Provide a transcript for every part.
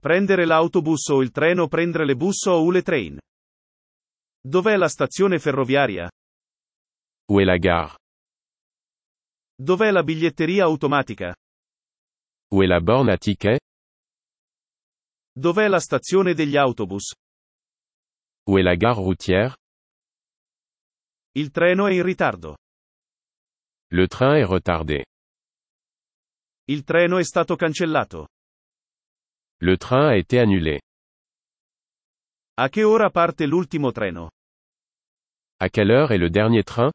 Prendere l'autobus o il treno, prendere le bus o le train. Dov'è la stazione ferroviaria? Où est la gare? Dov'è la biglietteria automatica? Où est la borne à tickets? Dov'è la stazione degli autobus? Où est la gare routière? Il treno è in ritardo. Le train est retardé. Il treno è stato cancellato. Le train a été annulé. A che ora parte l'ultimo treno? À quelle heure est le dernier train?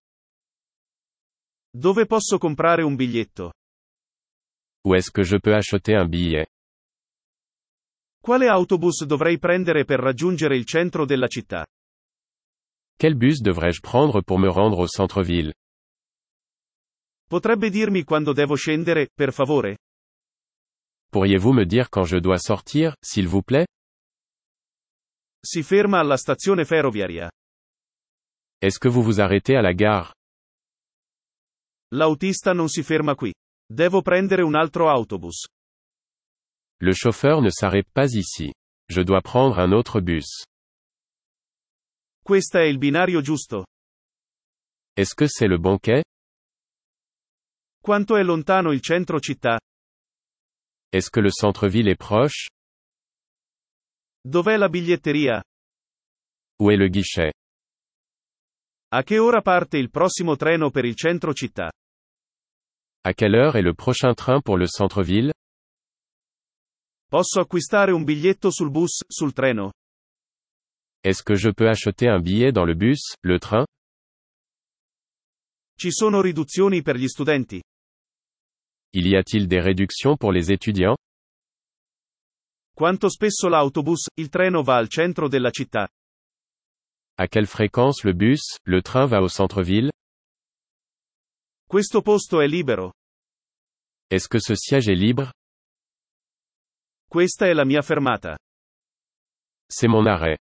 Dove posso comprare un biglietto? Où est-ce que je peux acheter un billet? Quale autobus dovrei prendere per raggiungere il centro della città? Quel bus devrais-je prendre pour me rendre au centre-ville? Potrebbe dirmi quando devo scendere, per favore? Pourriez-vous me dire quand je dois sortir, s'il vous plaît? Si ferma alla stazione ferroviaria. Est-ce que vous vous arrêtez à la gare? L'autista non si ferma qui. Devo prendere un altro autobus. Le chauffeur ne s'arrête pas ici. Je dois prendre un autre bus. Questa è il binario giusto. Est-ce que c'est le bon quai? Quanto è lontano il centro città? Est-ce que le centre-ville est proche? Dov'è la biglietteria? Où est le guichet? A che ora parte il prossimo treno per il centro città? À quelle heure est le prochain train pour le centre-ville? Posso acquistare un biglietto sul bus, sul treno? Est-ce que je peux acheter un billet dans le bus, le train? Ci sono riduzioni per gli studenti? Il y a-t-il des réductions pour les étudiants? Quanto spesso l'autobus, il treno va al centro della città? À quelle fréquence le bus, le train va au centre-ville? Questo posto è libero. Est-ce que ce siège est libre? Questa è la mia fermata. C'est mon arrêt.